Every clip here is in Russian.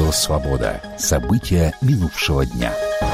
Радио «Свобода». События минувшего дня.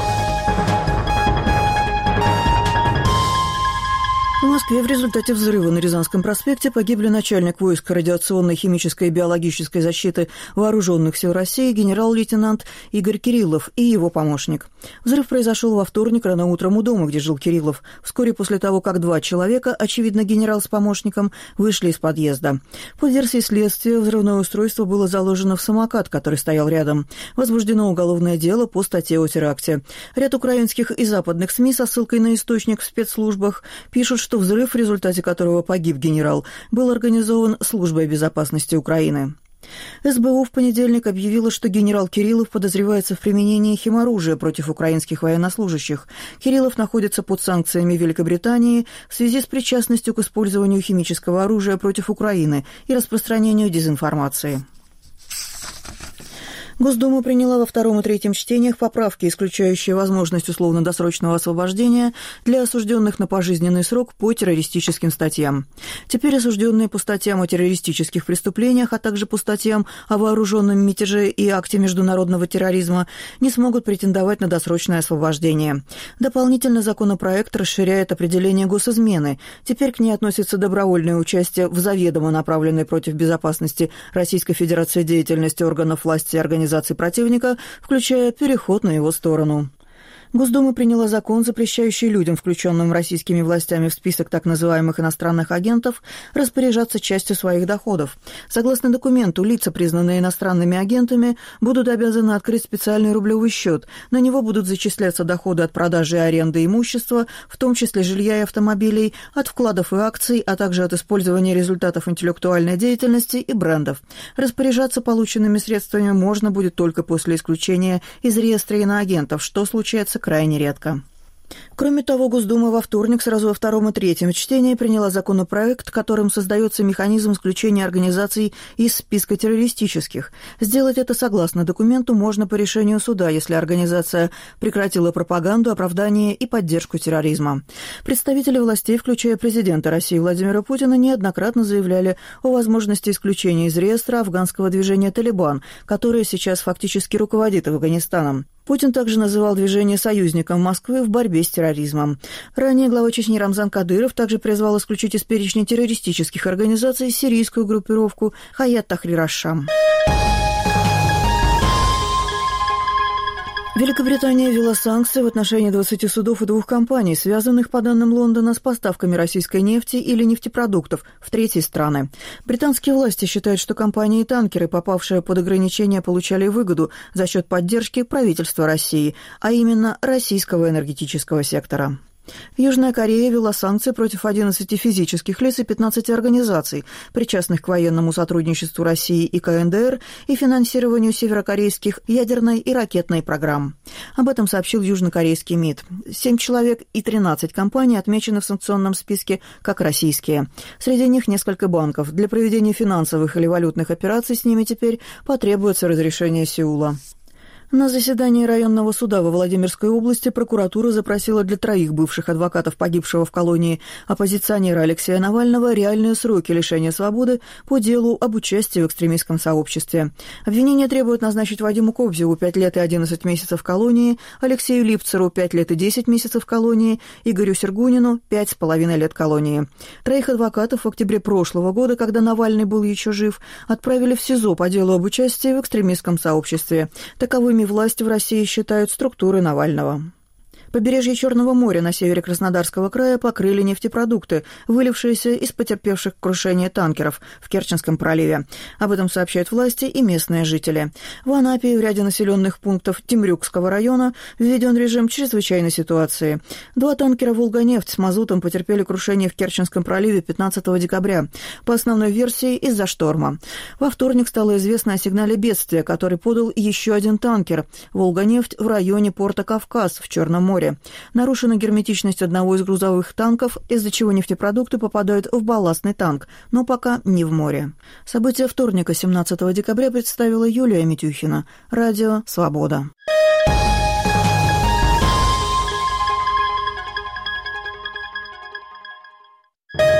В Москве в результате взрыва на Рязанском проспекте погибли начальник войск радиационной, химической и биологической защиты Вооруженных сил России генерал-лейтенант Игорь Кириллов и его помощник. Взрыв произошел во вторник рано утром у дома, где жил Кириллов, вскоре после того, как два человека, очевидно генерал с помощником, вышли из подъезда. По версии следствия, взрывное устройство было заложено в самокат, который стоял рядом. Возбуждено уголовное дело по статье о теракте. Ряд украинских и западных СМИ со ссылкой на источник в спецслужбах пишут, что взрыв, в результате которого погиб генерал, был организован Службой безопасности Украины. СБУ в понедельник объявила, что генерал Кириллов подозревается в применении химоружия против украинских военнослужащих. Кириллов находится под санкциями Великобритании в связи с причастностью к использованию химического оружия против Украины и распространению дезинформации. Госдума приняла во втором и третьем чтениях поправки, исключающие возможность условно-досрочного освобождения для осужденных на пожизненный срок по террористическим статьям. Теперь осужденные по статьям о террористических преступлениях, а также по статьям о вооруженном мятеже и акте международного терроризма не смогут претендовать на досрочное освобождение. Дополнительно законопроект расширяет определение госизмены. Теперь к ней относится добровольное участие в заведомо направленной против безопасности Российской Федерации деятельности органов власти и организаций противника, включая переход на его сторону. Госдума приняла закон, запрещающий людям, включенным российскими властями в список так называемых иностранных агентов, распоряжаться частью своих доходов. Согласно документу, лица, признанные иностранными агентами, будут обязаны открыть специальный рублевый счет. На него будут зачисляться доходы от продажи и аренды имущества, в том числе жилья и автомобилей, от вкладов и акций, а также от использования результатов интеллектуальной деятельности и брендов. Распоряжаться полученными средствами можно будет только после исключения из реестра иноагентов, что случается крайне редко. Кроме того, Госдума во вторник сразу во втором и третьем чтении приняла законопроект, которым создается механизм исключения организаций из списка террористических. Сделать это согласно документу можно по решению суда, если организация прекратила пропаганду, оправдание и поддержку терроризма. Представители властей, включая президента России Владимира Путина, неоднократно заявляли о возможности исключения из реестра афганского движения «Талибан», которое сейчас фактически руководит Афганистаном. Путин также называл движение союзником Москвы в борьбе с терроризмом. Ранее глава Чечни Рамзан Кадыров также призвал исключить из перечня террористических организаций сирийскую группировку Хаят Тахрир аш-Шам. Великобритания ввела санкции в отношении 20 судов и 2 компаний, связанных, по данным Лондона, с поставками российской нефти или нефтепродуктов в третьи страны. Британские власти считают, что компании и танкеры, попавшие под ограничения, получали выгоду за счет поддержки правительства России, а именно российского энергетического сектора. Южная Корея ввела санкции против 11 физических лиц и 15 организаций, причастных к военному сотрудничеству России и КНДР и финансированию северокорейских ядерной и ракетной программ. Об этом сообщил южнокорейский МИД. 7 человек и 13 компаний отмечены в санкционном списке как российские. Среди них несколько банков. Для проведения финансовых или валютных операций с ними теперь потребуется разрешение Сеула. На заседании районного суда во Владимирской области прокуратура запросила для 3 бывших адвокатов погибшего в колонии оппозиционера Алексея Навального реальные сроки лишения свободы по делу об участии в экстремистском сообществе. Обвинение требует назначить Вадиму Кобзеву 5 лет и 11 месяцев в колонии, Алексею Липцеру 5 лет и 10 месяцев в колонии, Игорю Сергунину 5,5 лет колонии. 3 адвокатов в октябре прошлого года, когда Навальный был еще жив, отправили в СИЗО по делу об участии в экстремистском сообществе. Таковыми власти в России считают структуры Навального. Побережье Черного моря на севере Краснодарского края покрыли нефтепродукты, вылившиеся из потерпевших крушение танкеров в Керченском проливе. Об этом сообщают власти и местные жители. В Анапе и в ряде населенных пунктов Темрюкского района введен режим чрезвычайной ситуации. 2 танкера «Волга-нефть» с мазутом потерпели крушение в Керченском проливе 15 декабря. По основной версии, из-за шторма. Во вторник стало известно о сигнале бедствия, который подал еще один танкер «Волга-нефть» в районе порта Кавказ в Черном море. Нарушена герметичность одного из грузовых танков, из-за чего нефтепродукты попадают в балластный танк, но пока не в море. События вторника, 17 декабря, представила Юлия Митюхина. Радио «Свобода».